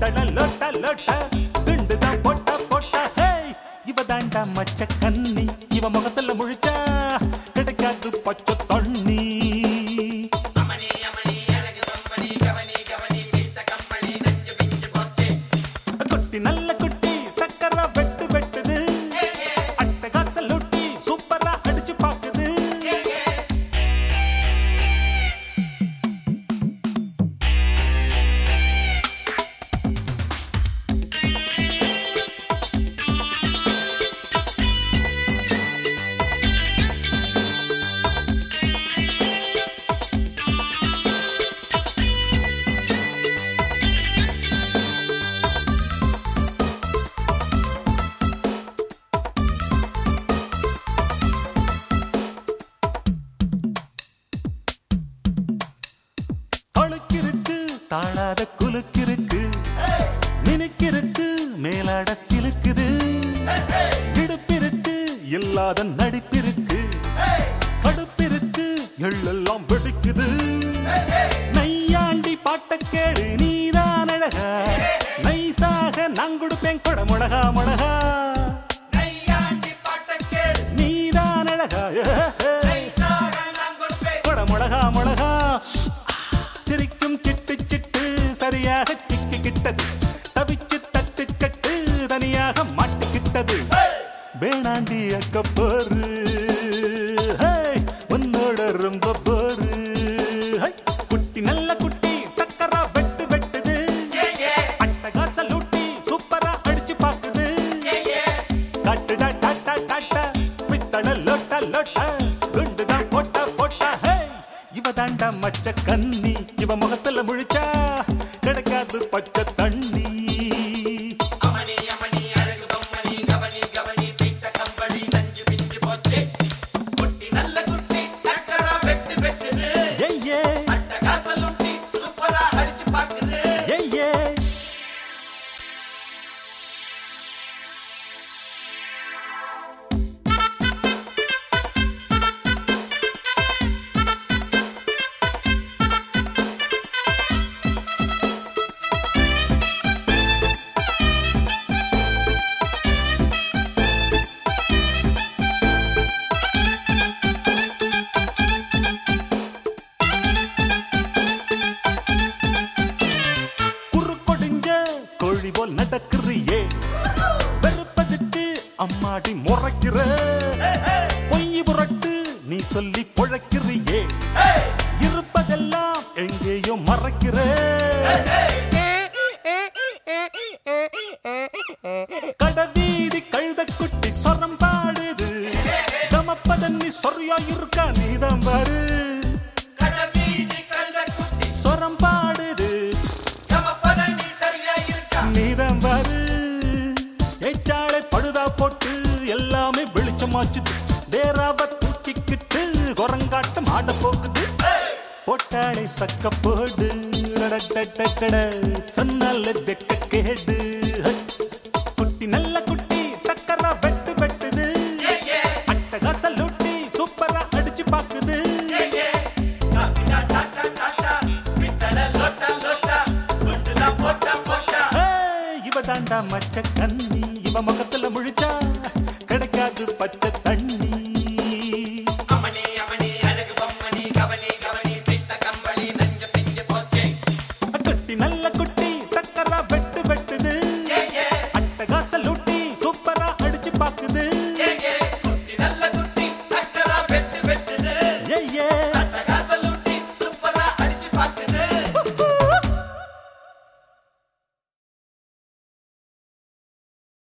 பித்தள லோட்ட லோட்ட திண்டுதான் போட்ட போட்ட ஹே இவ தாண்டா மச்ச கன்னி இவ முகத்துல முழிச்சா கிடைக்காது பச்சை தண்ணி குட்டி நல்ல குட்டி டக்கரா வெட்டு வெட்டுது அட்டகாச லூட்டி சூப்பரா அடிச்சு பாக்குது தாழாத குலுக்கிருக்கு நினைக்கிருக்கு மேலாட சிலுக்குது இடுப்பிருக்கு இல்லாத நடிப்பிருக்கு கடுப்பிருக்கு எள்ளெல்லாம் வெடிக்குது நையாண்டி பாட்ட கேளு நீதான் அழகா நைசாக நான் கொடுப்பேன் கொட முழகா முழகா நீதான் அழகா கொட முழகா முழகா சிரிக்கும் சிட்டு சிட்டு சரியாக சிக்கிக்கிட்டது தவிச்சு தட்டு கட்டு தனியாக மாட்டிக்கிட்டது வேணாண்டி அக்க போரு உன்னோட ரொம்ப போரு குட்டி நல்ல குட்டி டக்கரா வெட்டு வெட்டுது அட்டகாச லூட்டி சூப்பரா அடிச்சு பாக்குது காட்டுடா டாட்டா டாட்டா பித்தள லோட்ட லோட்ட குண்டுதான் போட்டா போட்டா இவ தாண்டா மச்ச கன்னி இவ முகத்துல முழிச்சா கிடைக்காது பச்சை தண்ணி கோழி போல் நடக்கிறியே வெறுப்பதுக்கு அம்மாடி முறைக்கிற பொய் புரட்டு நீ சொல்லி பொழைக்கிறியே இருப்பதெல்லாம் எங்கேயோ மறைக்கிற கடவீதி கழுத குட்டி சொரம் பாடுது கமப்பதன்னி சொரியா இருக்கா நீதான் பாரு சொரம் பாடுது நீதான் பாரு ஏச்சாளை பழுதா போட்டு எல்லாமே வெளிச்சமாச்சுது தேராவ தூக்கிக்கிட்டு குரங்காட்டம் ஆட போகுது போட்டாளை சக்க போடு சொன்னால வெக்க கேடு குட்டி நல்ல குட்டி டக்கரா வெட்டு வெட்டுது அட்டகாச லூட்டி சூப்பரா அடிச்சு பாக்குது இவ தாண்டா மச்ச கன்னி இவ முகத்துல முழிச்சா கிடைக்காது பச்சை